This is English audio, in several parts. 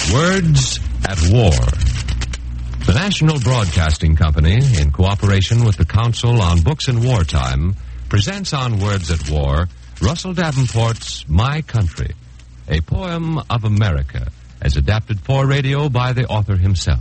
Words at War. The National Broadcasting Company, in cooperation with the Council on Books in Wartime, presents on Words at War Russell Davenport's My Country, a poem of America, as adapted for radio by the author himself.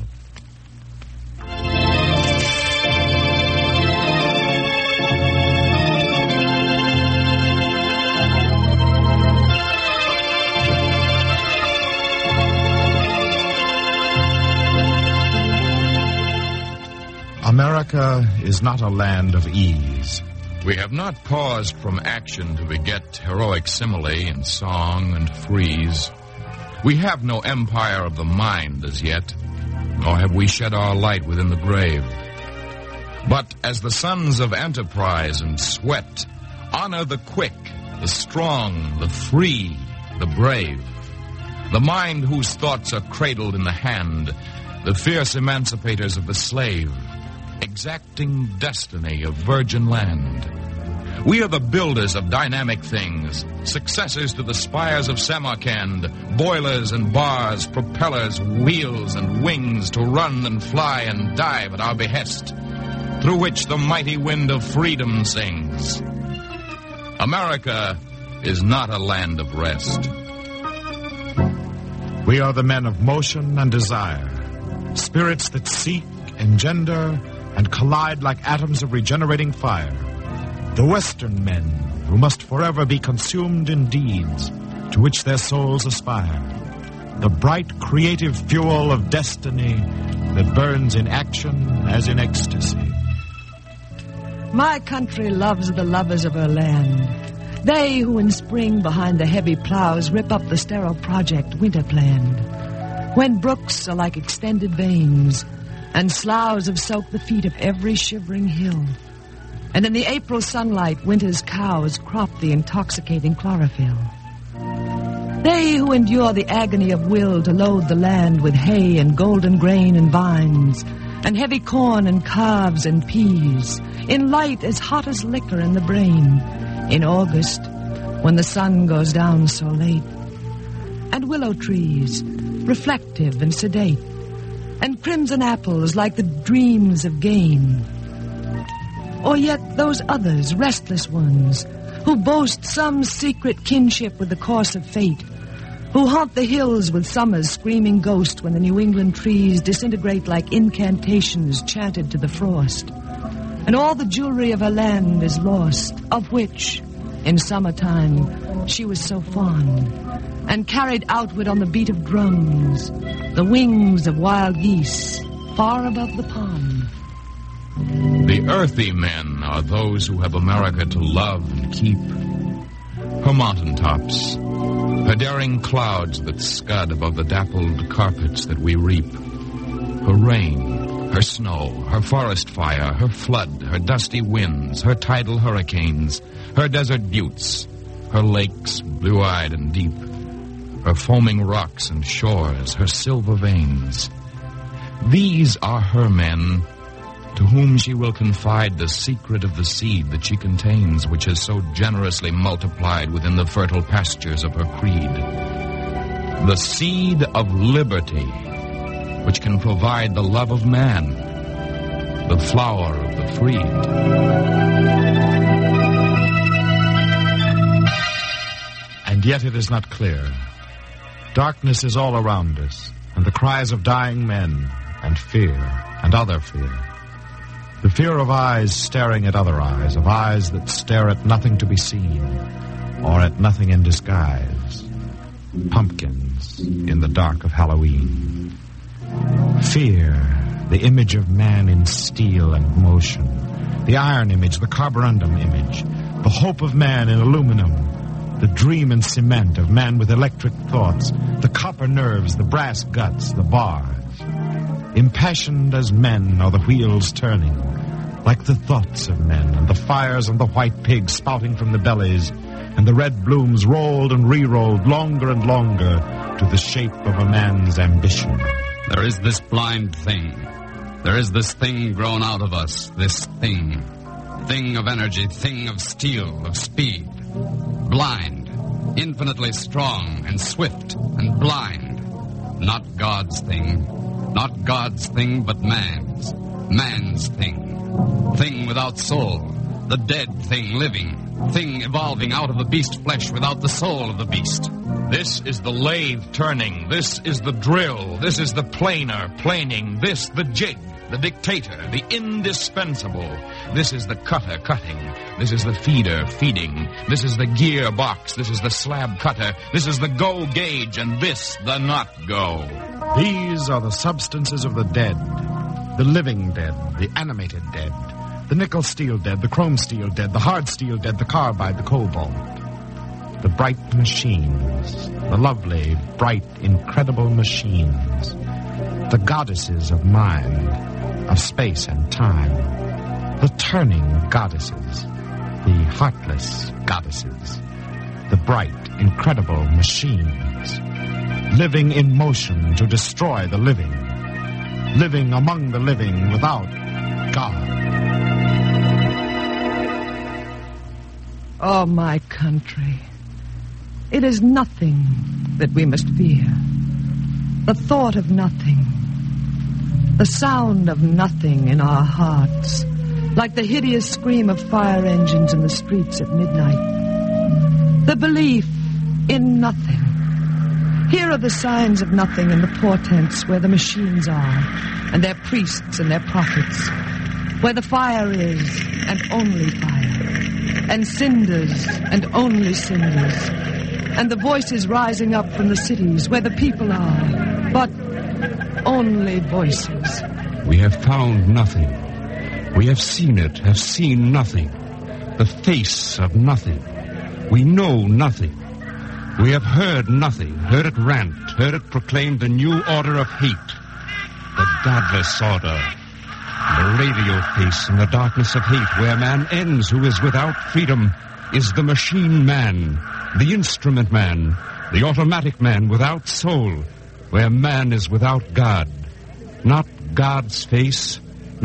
America is not a land of ease. We have not paused from action to beget heroic simile and song and frieze. We have no empire of the mind as yet, nor have we shed our light within the grave. But as the sons of enterprise and sweat honor the quick, the strong, the free, the brave, the mind whose thoughts are cradled in the hand, the fierce emancipators of the slave, exacting destiny of virgin land. We are the builders of dynamic things, successors to the spires of Samarkand, boilers and bars, propellers, wheels and wings to run and fly and dive at our behest, through which the mighty wind of freedom sings. America is not a land of rest. We are the men of motion and desire, spirits that seek, engender, and collide like atoms of regenerating fire. The Western men who must forever be consumed in deeds to which their souls aspire. The bright creative fuel of destiny that burns in action as in ecstasy. My country loves the lovers of her land. They who in spring behind the heavy plows rip up the sterile project winter planned. When brooks are like extended veins, and sloughs have soaked the feet of every shivering hill. And in the April sunlight, winter's cows crop the intoxicating chlorophyll. They who endure the agony of will to load the land with hay and golden grain and vines, and heavy corn and calves and peas, in light as hot as liquor in the brain, in August, when the sun goes down so late. And willow trees, reflective and sedate, and crimson apples like the dreams of game. Or yet those others, restless ones, who boast some secret kinship with the course of fate, who haunt the hills with summer's screaming ghost when the New England trees disintegrate like incantations chanted to the frost, and all the jewelry of her land is lost, of which, in summertime, she was so fond, and carried outward on the beat of drums, the wings of wild geese, far above the pond. The earthy men are those who have America to love and keep. Her mountaintops, her daring clouds that scud above the dappled carpets that we reap. Her rain, her snow, her forest fire, her flood, her dusty winds, her tidal hurricanes, her desert buttes, her lakes blue-eyed and deep, her foaming rocks and shores, her silver veins. These are her men, to whom she will confide the secret of the seed that she contains, which has so generously multiplied within the fertile pastures of her creed. The seed of liberty, which can provide the love of man, the flower of the freed. And yet it is not clear. Darkness is all around us, and the cries of dying men, and fear, and other fear. The fear of eyes staring at other eyes, of eyes that stare at nothing to be seen, or at nothing in disguise. Pumpkins in the dark of Halloween. Fear, the image of man in steel and motion. The iron image, the carborundum image. The hope of man in aluminum. The dream and cement of man with electric thoughts, the copper nerves, the brass guts, the bars. Impassioned as men are the wheels turning, like the thoughts of men, and the fires and the white pigs spouting from the bellies, and the red blooms rolled and re-rolled longer and longer to the shape of a man's ambition. There is this blind thing. There is this thing grown out of us, this thing. Thing of energy, thing of steel, of speed. Blind, infinitely strong and swift and blind. Not God's thing. Not God's thing, but man's. Man's thing. Thing without soul. The dead thing living. Thing evolving out of the beast flesh without the soul of the beast. This is the lathe turning. This is the drill. This is the planer planing. This the jig, the dictator, the indispensable. This is the cutter cutting. This is the feeder feeding. This is the gearbox. This is the slab cutter. This is the go gauge, and this the not go. These are the substances of the dead, the living dead, the animated dead, the nickel steel dead, the chrome steel dead, the hard steel dead, the carbide, the cobalt. The bright machines, the lovely, bright, incredible machines, the goddesses of mind, of space and time, the turning goddesses, the heartless goddesses, the bright, incredible machines, living in motion to destroy the living, living among the living without God. Oh, my country. It is nothing that we must fear. The thought of nothing. The sound of nothing in our hearts. Like the hideous scream of fire engines in the streets at midnight. The belief in nothing. Here are the signs of nothing and the portents where the machines are, and their priests and their prophets. Where the fire is, and only fire. And cinders, and only cinders. And the voices rising up from the cities where the people are, but only voices. We have found nothing. We have seen it, have seen nothing. The face of nothing. We know nothing. We have heard nothing, heard it rant, heard it proclaim the new order of hate. The godless order. The radio face in the darkness of hate, where man ends who is without freedom, is the machine man, the instrument man, the automatic man without soul, where man is without God. Not God's face,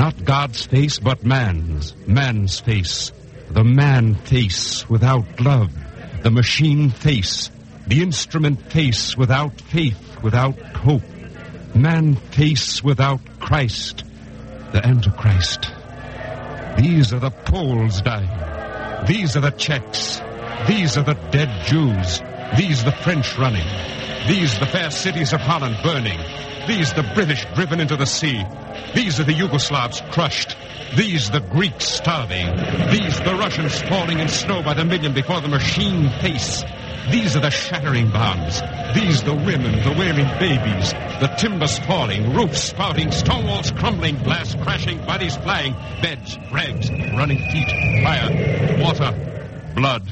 but man's face. The man face without love, the machine face, the instrument face without faith, without hope. Man face without Christ, the Antichrist. These are the Poles dying. These are the Czechs. These are the dead Jews. These the French running. These the fair cities of Holland burning. These the British driven into the sea. These are the Yugoslavs crushed. These the Greeks starving. These the Russians falling in snow by the million before the machine face. These are the shattering bombs. These the women, the wailing babies, the timbers falling, roofs spouting, stone walls crumbling, glass crashing, bodies flying, beds, rags, running feet, fire, water, blood,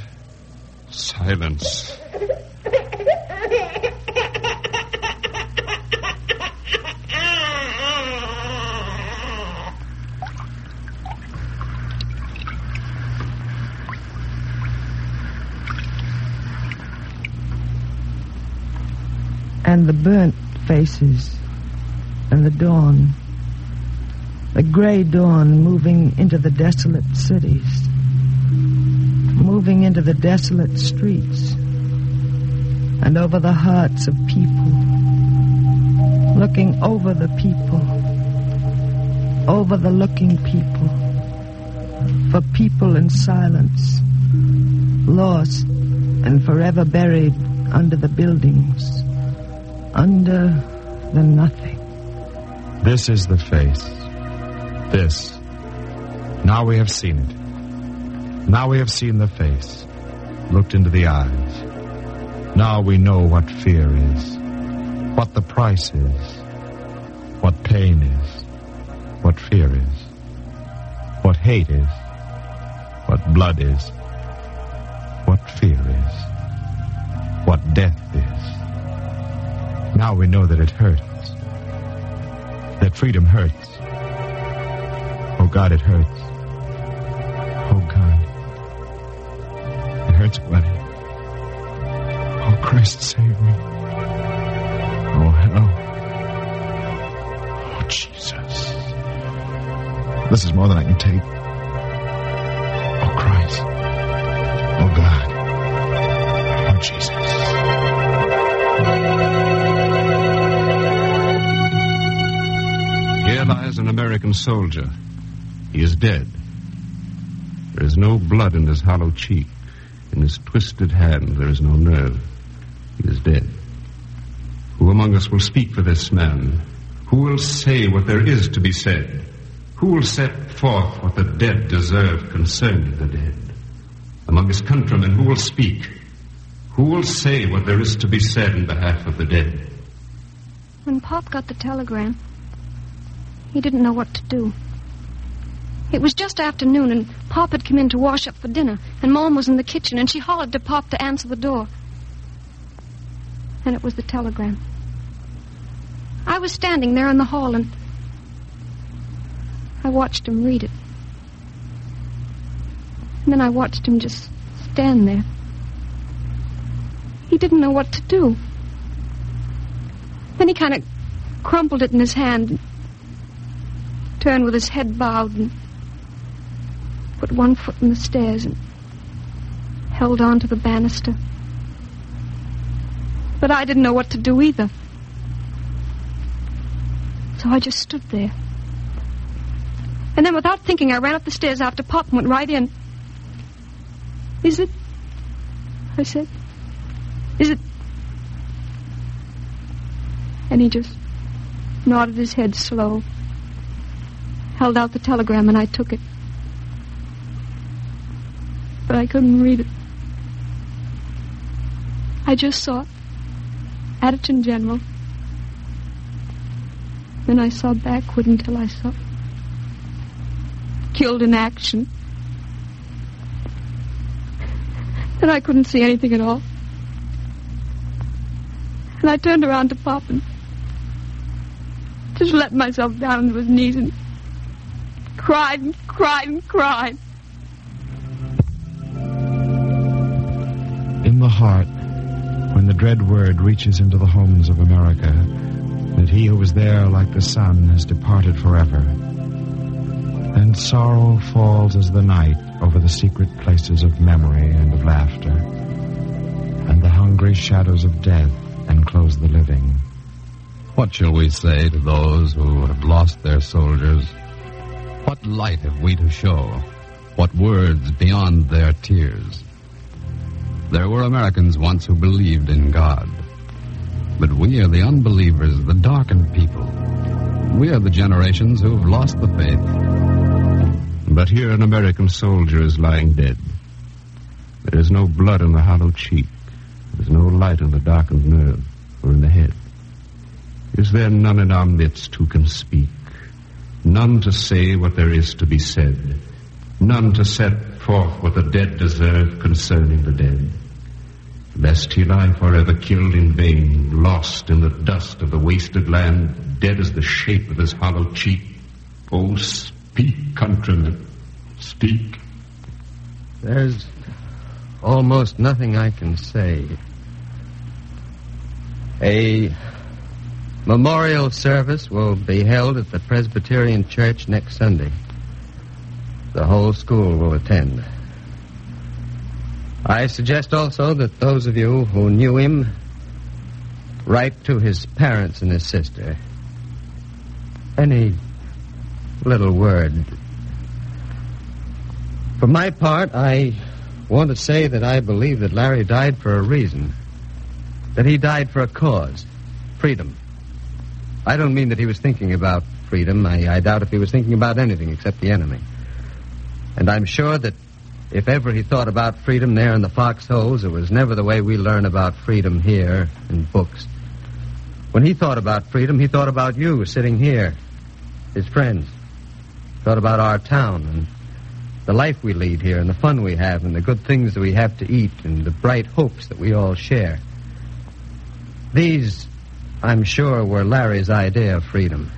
silence. And the burnt faces, and the dawn, the gray dawn moving into the desolate cities, moving into the desolate streets, and over the hearts of people, looking over the people, over the looking people, for people in silence, lost and forever buried under the buildings, under the nothing. This is the face. This. Now we have seen it. Now we have seen the face, looked into the eyes. Now we know what fear is, what the price is, what pain is, what fear is, what hate is, what blood is, what fear is, what death is. Now we know that it hurts, that freedom hurts. Oh God, it hurts. Oh God, it hurts, buddy. Oh Christ, save me. Oh hello. Oh Jesus, this is more than I can take. Oh Christ. Oh God. Oh Jesus. lies an American soldier. He is dead. There is no blood in his hollow cheek. In his twisted hand, there is no nerve. He is dead. Who among us will speak for this man? Who will say what there is to be said? Who will set forth what the dead deserve concerning the dead? Among his countrymen, who will speak? Who will say what there is to be said in behalf of the dead? When Pop got the telegram, he didn't know what to do. It was just afternoon, and Pop had come in to wash up for dinner, and Mom was in the kitchen, and she hollered to Pop to answer the door. And it was the telegram. I was standing there in the hall, and I watched him read it. And then I watched him just stand there. He didn't know what to do. Then he kind of crumpled it in his hand, and turned with his head bowed, and put one foot in the stairs and held on to the banister. But I didn't know what to do either. So I just stood there. And then without thinking, I ran up the stairs after Pop and went right in. "Is it?" I said. "Is it?" And he just nodded his head slow, held out the telegram, and I took it. But I couldn't read it. I just saw Adjutant General. Then I saw backward until I saw killed in action. Then I couldn't see anything at all. And I turned around to Pop and just let myself down onto his knees and cried and cried and cried. In the heart, when the dread word reaches into the homes of America, that he who was there like the sun has departed forever, then sorrow falls as the night over the secret places of memory and of laughter, and the hungry shadows of death enclose the living. What shall we say to those who have lost their soldiers? What light have we to show? What words beyond their tears? There were Americans once who believed in God. But we are the unbelievers, the darkened people. We are the generations who have lost the faith. But here an American soldier is lying dead. There is no blood in the hollow cheek. There is no light in the darkened nerve or in the head. Is there none in our midst who can speak? None to say what there is to be said? None to set forth what the dead deserve concerning the dead? Lest he lie forever killed in vain, lost in the dust of the wasted land, dead as the shape of his hollow cheek. Oh, speak, countrymen, speak. There's almost nothing I can say. A memorial service will be held at the Presbyterian Church next Sunday. The whole school will attend. I suggest also that those of you who knew him write to his parents and his sister. Any little word. For my part, I want to say that I believe that Larry died for a reason. That he died for a cause. Freedom. I don't mean that he was thinking about freedom. I doubt if he was thinking about anything except the enemy. And I'm sure that if ever he thought about freedom there in the foxholes, it was never the way we learn about freedom here in books. When he thought about freedom, he thought about you sitting here, his friends. Thought about our town and the life we lead here and the fun we have and the good things that we have to eat and the bright hopes that we all share. These, I'm sure, were Larry's idea of freedom.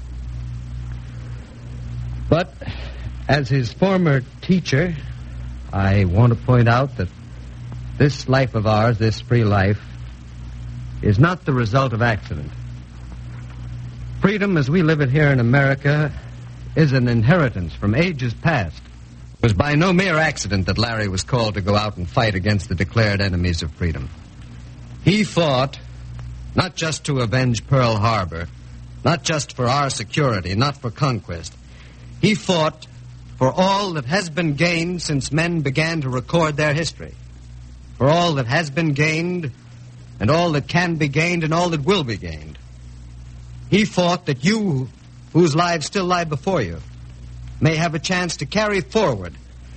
But as his former teacher, I want to point out that this life of ours, this free life, is not the result of accident. Freedom as we live it here in America is an inheritance from ages past. It was by no mere accident that Larry was called to go out and fight against the declared enemies of freedom. He fought not just to avenge Pearl Harbor, Not just for our security, not for conquest. He fought for all that has been gained since men began to record their history. For all that has been gained, and all that can be gained, and all that will be gained. He fought that you, whose lives still lie before you, may have a chance to carry forward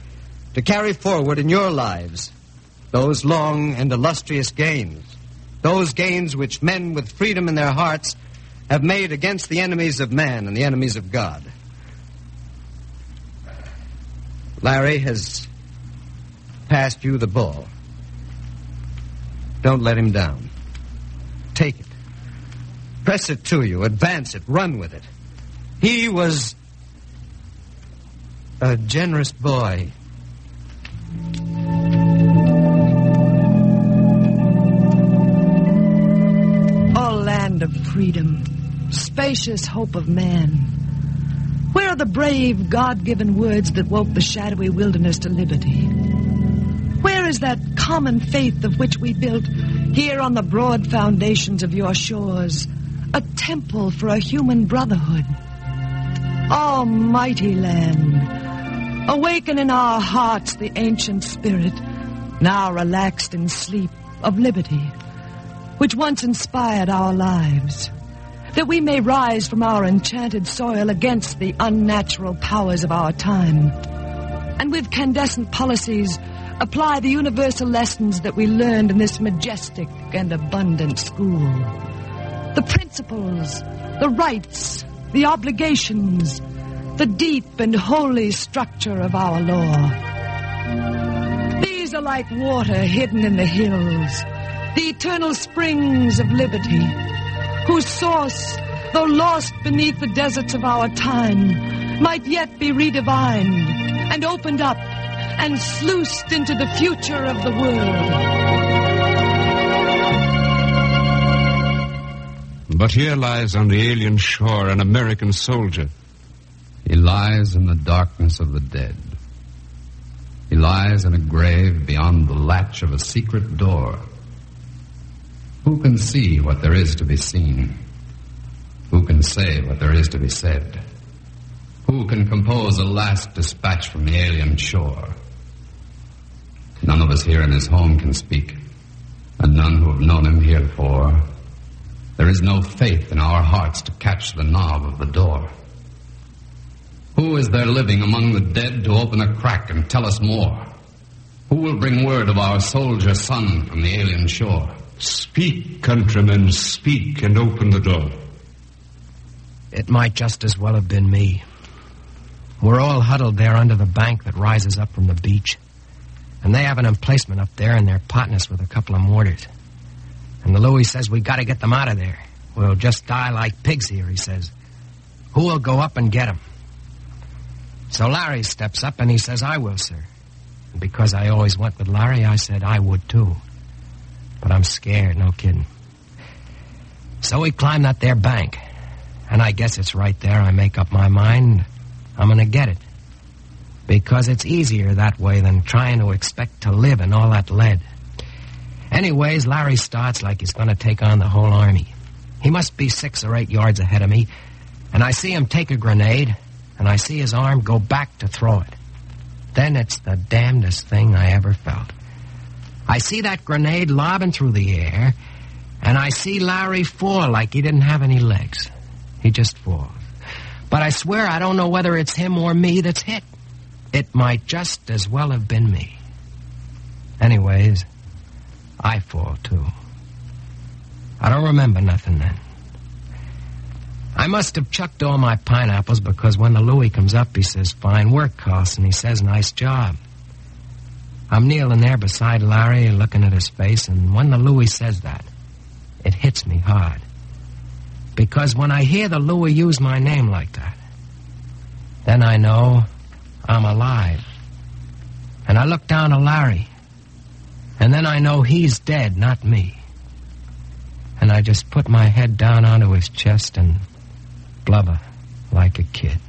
in your lives those long and illustrious gains, those gains which men with freedom in their hearts have made against the enemies of man and the enemies of God. Larry has passed you the ball. Don't let him down. Take it. Press it to you. Advance it. Run with it. He was a generous boy. O land of freedom, spacious hope of man, where are the brave, God-given words that woke the shadowy wilderness to liberty? Where is that common faith of which we built here on the broad foundations of your shores a temple for a human brotherhood? Almighty land, awaken in our hearts the ancient spirit, now relaxed in sleep, of liberty, which once inspired our lives, that we may rise from our enchanted soil against the unnatural powers of our time, and with candescent policies apply the universal lessons that we learned in this majestic and abundant school. The principles, the rights, the obligations, the deep and holy structure of our law. These are like water hidden in the hills, the eternal springs of liberty, whose source, though lost beneath the deserts of our time, might yet be redivined and opened up and sluiced into the future of the world. But here lies on the alien shore an American soldier. He lies in the darkness of the dead. He lies in a grave beyond the latch of a secret door. Who can see what there is to be seen? Who can say what there is to be said? Who can compose a last dispatch from the alien shore? None of us here in his home can speak, and none who have known him heretofore. There is no faith in our hearts to catch the knob of the door. Who is there living among the dead to open a crack and tell us more? Who will bring word of our soldier son from the alien shore? Speak, countrymen, speak, and open the door. It might just as well have been me. We're all huddled there under the bank that rises up from the beach. And they have an emplacement up there, and they're potting us with a couple of mortars. And the Louis says we gotta get them out of there. We'll just die like pigs here, he says. Who will go up and get them? So Larry steps up and he says, I will, sir. And because I always went with Larry, I said I would too. But I'm scared, no kidding. So we climb that there bank. And I guess it's right there I make up my mind I'm gonna get it. Because it's easier that way than trying to expect to live in all that lead. Anyways, Larry starts like he's gonna take on the whole army. He must be 6 or 8 yards ahead of me. And I see him take a grenade, and I see his arm go back to throw it. Then it's the damnedest thing I ever felt. I see that grenade lobbing through the air, and I see Larry fall like he didn't have any legs. He just falls. But I swear I don't know whether it's him or me that's hit. It might just as well have been me. Anyways, I fall too. I don't remember nothing then. I must have chucked all my pineapples because when the Louis comes up, he says, fine work, Carlson. He says, nice job. I'm kneeling there beside Larry, looking at his face, and when the Louis says that, it hits me hard. Because when I hear the Louis use my name like that, then I know I'm alive. And I look down at Larry, and then I know he's dead, not me. And I just put my head down onto his chest and blubber like a kid.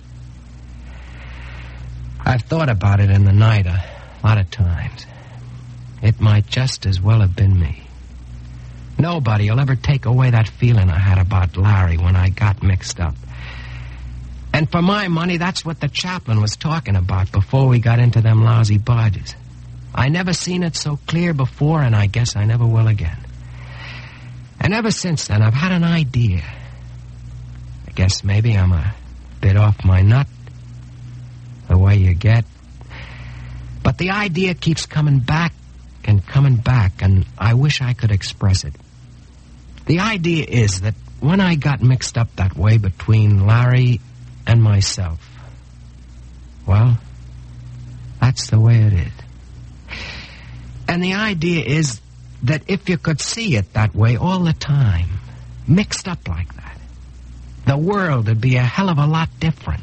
I've thought about it in the night a lot of times. It might just as well have been me. Nobody will ever take away that feeling I had about Larry when I got mixed up. And for my money, that's what the chaplain was talking about before we got into them lousy barges. I never seen it so clear before, and I guess I never will again. And ever since then, I've had an idea. I guess maybe I'm a bit off my nut, the way you get. But the idea keeps coming back, and I wish I could express it. The idea is that when I got mixed up that way between Larry and myself, well, that's the way it is. And the idea is that if you could see it that way all the time, mixed up like that, the world would be a hell of a lot different.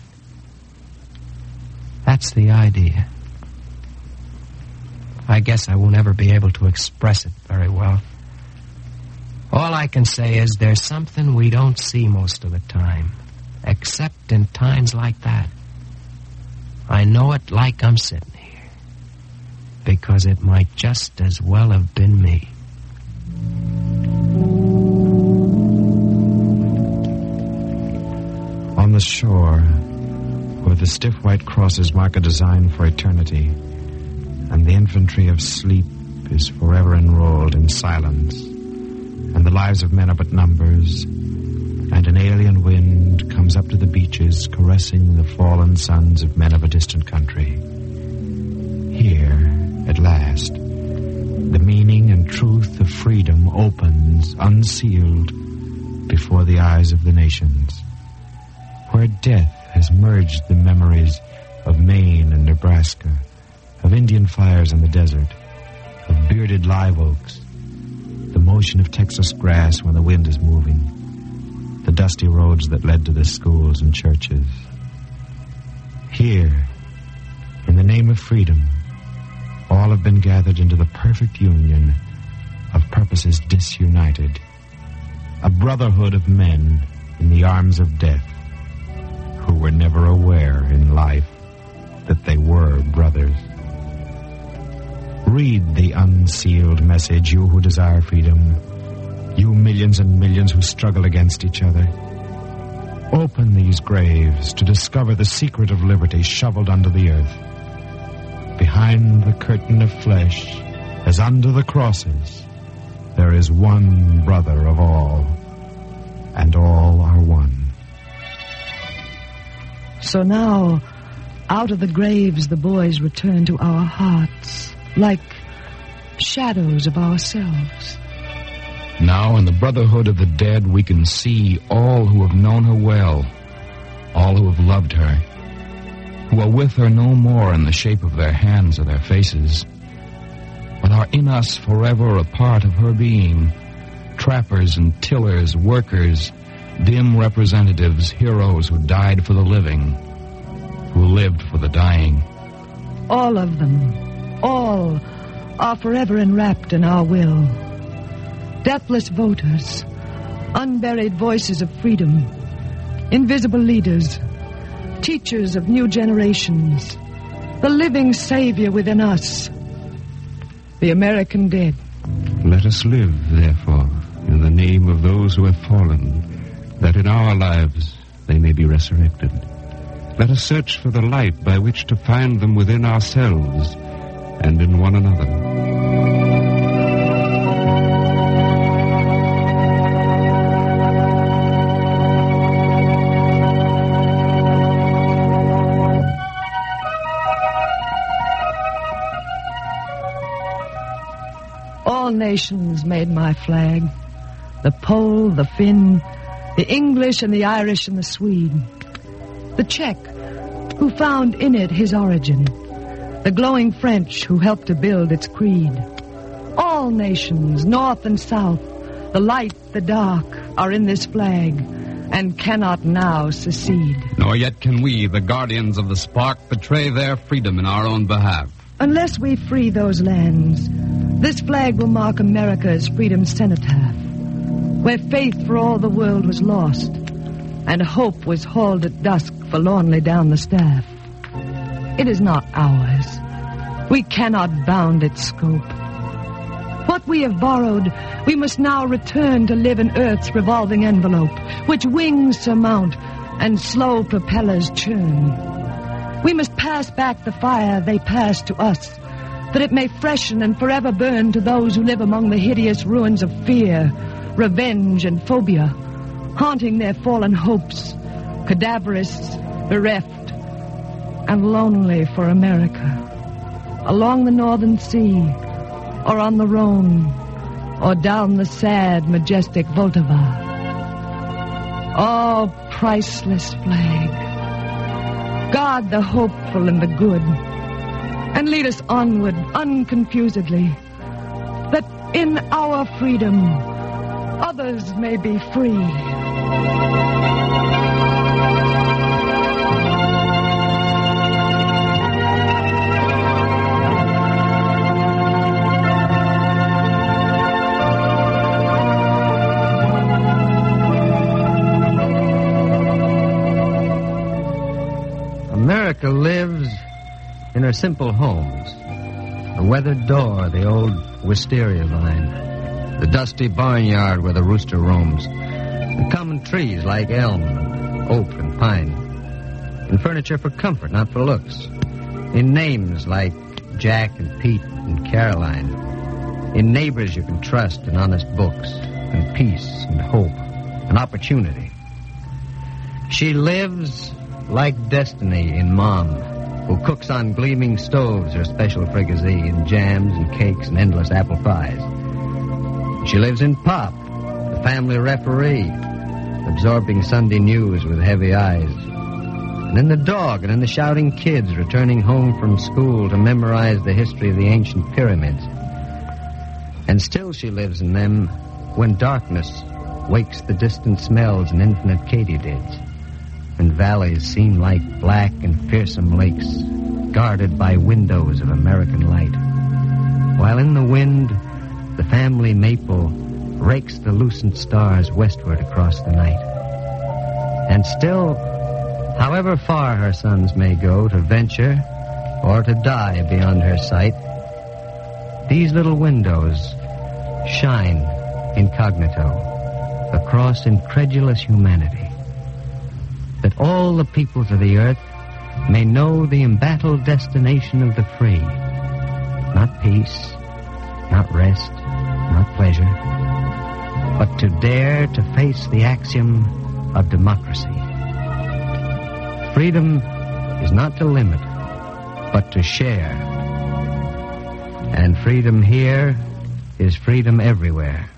That's the idea. I guess I won't ever be able to express it very well. All I can say is there's something we don't see most of the time, except in times like that. I know it like I'm sitting here, because it might just as well have been me. On the shore, where the stiff white crosses mark a design for eternity, and the infantry of sleep is forever enrolled in silence, and the lives of men are but numbers, and an alien wind comes up to the beaches, caressing the fallen sons of men of a distant country. Here, at last, the meaning and truth of freedom opens, unsealed, before the eyes of the nations, where death has merged the memories of Maine and Nebraska, of Indian fires in the desert, of bearded live oaks, the motion of Texas grass when the wind is moving, the dusty roads that led to the schools and churches. Here, in the name of freedom, all have been gathered into the perfect union of purposes disunited, a brotherhood of men in the arms of death, who were never aware in life that they were brothers. Read the unsealed message, you who desire freedom, you millions and millions who struggle against each other. Open these graves to discover the secret of liberty shoveled under the earth. Behind the curtain of flesh, as under the crosses, there is one brother of all, and all are one. So now, out of the graves, the boys return to our hearts, like shadows of ourselves. Now, in the brotherhood of the dead, we can see all who have known her well, all who have loved her, who are with her no more in the shape of their hands or their faces, but are in us forever a part of her being, trappers and tillers, workers, dim representatives, heroes who died for the living, who lived for the dying. All of them, all, are forever enwrapped in our will. Deathless voters, unburied voices of freedom, invisible leaders, teachers of new generations, the living savior within us, the American dead. Let us live, therefore, in the name of those who have fallen, that in our lives they may be resurrected. Let us search for the light by which to find them within ourselves and in one another. All nations made my flag. The Pole, the Finn, the English and the Irish and the Swede. The Czech, who found in it his origin. The glowing French, who helped to build its creed. All nations, north and south, the light, the dark, are in this flag, and cannot now secede. Nor yet can we, the guardians of the spark, betray their freedom in our own behalf. Unless we free those lands, this flag will mark America's freedom cenotaph, where faith for all the world was lost, and hope was hauled at dusk forlornly down the staff. It is not ours. We cannot bound its scope. What what we have borrowed, we must now return to live in Earth's revolving envelope, which wings surmount and slow propellers churn. We must pass back the fire they passed to us, that it may freshen and forever burn to those who live among the hideous ruins of fear, revenge, and phobia, haunting their fallen hopes, cadaverous, bereft, and lonely for America. Along the northern sea, or on the Rhone, or down the sad, majestic Vltava. Oh, priceless flag, guard the hopeful and the good, and lead us onward unconfusedly, that in our freedom others may be free. America lives in her simple homes. The weathered door, the old wisteria vine, the dusty barnyard where the rooster roams, the common trees like elm, and oak, and pine, in furniture for comfort, not for looks, in names like Jack and Pete and Caroline, in neighbors you can trust, and honest books, and peace, and hope, and opportunity. She lives like destiny in Mom, who cooks on gleaming stoves her special fricassee and jams and cakes and endless apple pies. She lives in Pop, the family referee, absorbing Sunday news with heavy eyes. And in the dog and in the shouting kids returning home from school to memorize the history of the ancient pyramids. And still she lives in them when darkness wakes the distant smells and infinite katydids, and valleys seem like black and fearsome lakes guarded by windows of American light, while in the wind the family maple rakes the lucent stars westward across the night. And still, however far her sons may go to venture or to die beyond her sight, these little windows shine incognito across incredulous humanity, that all the peoples of the earth may know the embattled destination of the free. Not peace, not rest, not pleasure, but to dare to face the axiom of democracy. Freedom is not to limit, but to share. And freedom here is freedom everywhere.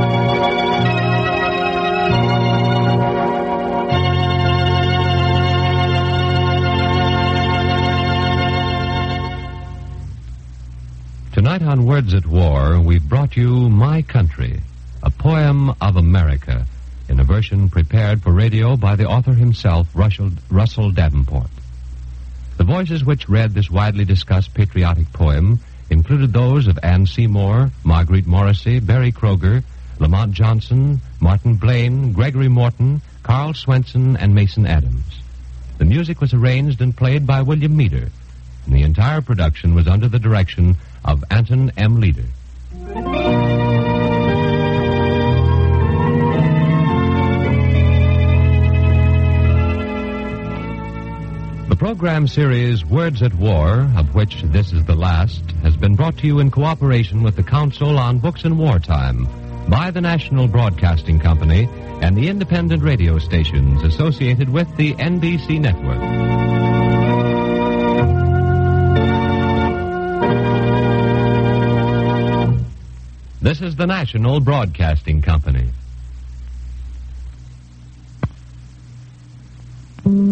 Tonight on Words at War, we've brought you My Country, a poem of America, in a version prepared for radio by the author himself, Russell Davenport. The voices which read this widely discussed patriotic poem included those of Anne Seymour, Marguerite Morrissey, Barry Kroger, Lamont Johnson, Martin Blaine, Gregory Morton, Carl Swenson, and Mason Adams. The music was arranged and played by William Meader, and the entire production was under the direction of Anton M. Leader. The program series Words at War, of which this is the last, has been brought to you in cooperation with the Council on Books in Wartime by the National Broadcasting Company and the independent radio stations associated with the NBC network. This is the National Broadcasting Company.